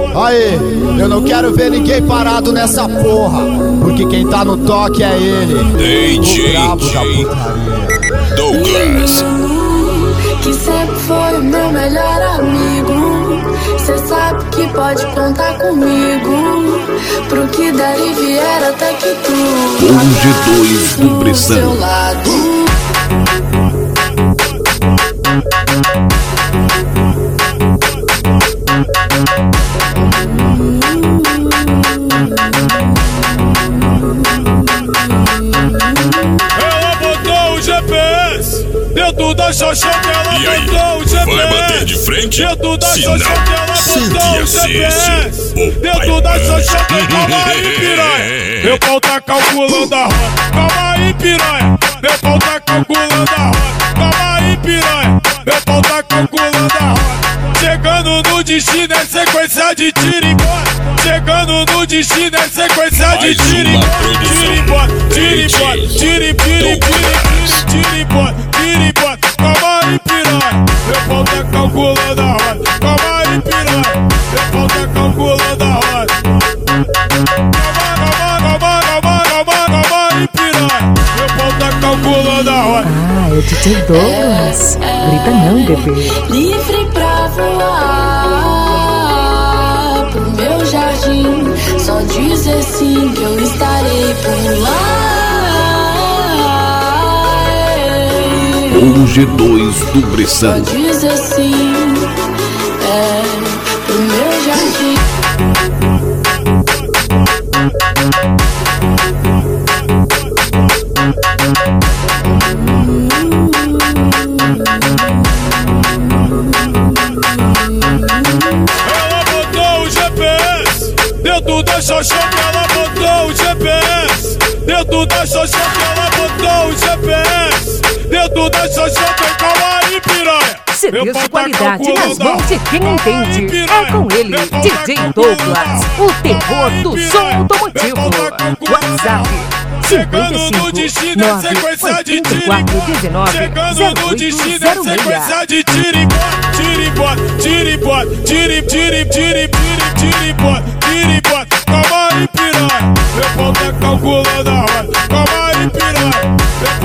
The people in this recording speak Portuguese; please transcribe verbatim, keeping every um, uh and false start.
Aí, eu não quero ver ninguém parado nessa porra, porque quem tá no toque é ele, D J o brabo da putaria. Douglas, que sempre foi o meu melhor amigo. Cê sabe que pode contar comigo, pro que der e vier até que tu um G dois do do Pressão. seu lado. Ela botou o G P S dentro da xoxota, ela E aí, botou o G P S vai bater de frente? dentro da Se xoxota, não, ela sente botou o esse, G P S esse, dentro o da pai xoxota. Calma aí, piranha, meu pau tá calculando a rota. Calma aí, piranha, meu pau tá calculando a rota. Calma aí, piranha, meu pau tá calculando a rota. Chegando no destino é sequência de tiro e bota. Chegando no destino é sequência de Mais tiro e uma bota. produção. Tiro e bota, tiro e bota, tiro e tiro e tiro e bota, tiro e bota. Calma aí, piranha, meu pau tá calculando a roda. Calma aí, piranha, meu pau tá calculando a roda. Calma, calma, calma, calma, calma, calma aí, piranha, meu pau tá calculando a roda. Ah, é o D J Douglas. Grita não, bebê. Livre pra voar pro meu jardim, só dizer sim que eu estarei por lá. um G dois do Só Pressão. dizer sim, é, pro meu jardim. Ela botou o G P S dentro da xoxota, ela botou o G P S dentro da xoxota, ela botou o G P S dentro da xoxota. Calma aí, piranha, C meu Ds pau de tá qualidade nas calculando a mãos de quem entende. É com ele, D J Douglas, o terror do som automotivo. WhatsApp cinquenta e cinco, nove oitenta e quatro, dezenove, zero oito zero seis. sequência de tiro e bota, tiro e bota, tiro e bota, tiro e tiro e tiro e tiro e bota, tiro e bota. Calma aí, piranha, meu pau tá calculando a roda. Calma aí, piranha, meu